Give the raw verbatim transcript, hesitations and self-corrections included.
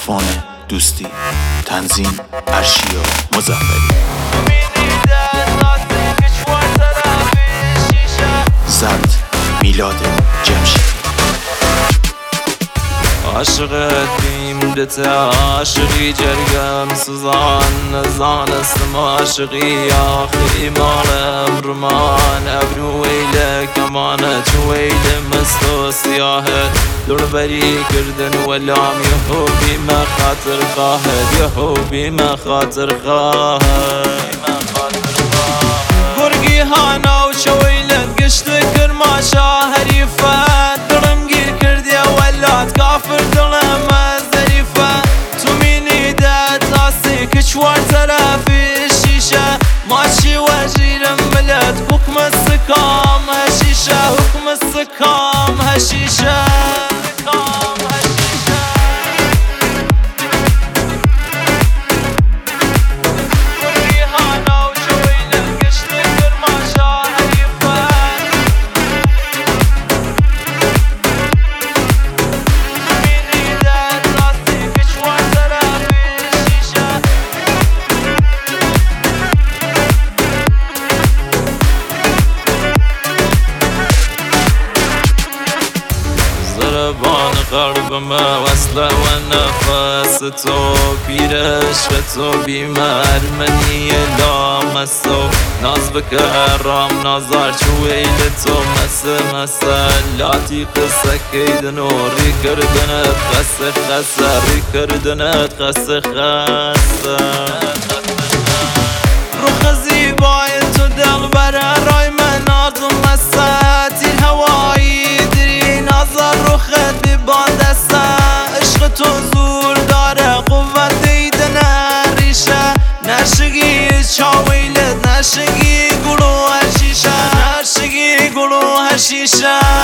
عرفان دوستی، تنظیم ارشیا مظفری، ضبط میلاد جمشید. عاشقت بیم دته عاشقی جرگم سوزان نزانستم عاشقی آخی مالم رمان ابروی لکمانه چویل مستو سیاهت دور بری کردن ولام یهو بیم خاطر خواهد یهو بیم خاطر خواهد گرگی هانا و چویلت گشت کرما شاهریفت درم گیر کردی ولات کافر دلم از ظریفه تو مینی ده تاسی کچوار طرفی شیشه ماشی وجیرم بلد حکم السکام هشیشه حکم السکام هشیشه بان قلبم وصله و نفس تو پیرش و تو بیمار منی لامستو ناز بکرم نازار چویل تو مس مسلاتی قصه کیدن و ری کردنت خسه خسه ری کردنت خسه خسه روخ زیبای تو دل بره رای من آدم مسه تیر هوایی دری نازار روخت بیبان دسته عشق تو زور داره قوت دیدن ریشه نشگی چاویلت نشگی گلو هشیشه نشگی گلو هشیشه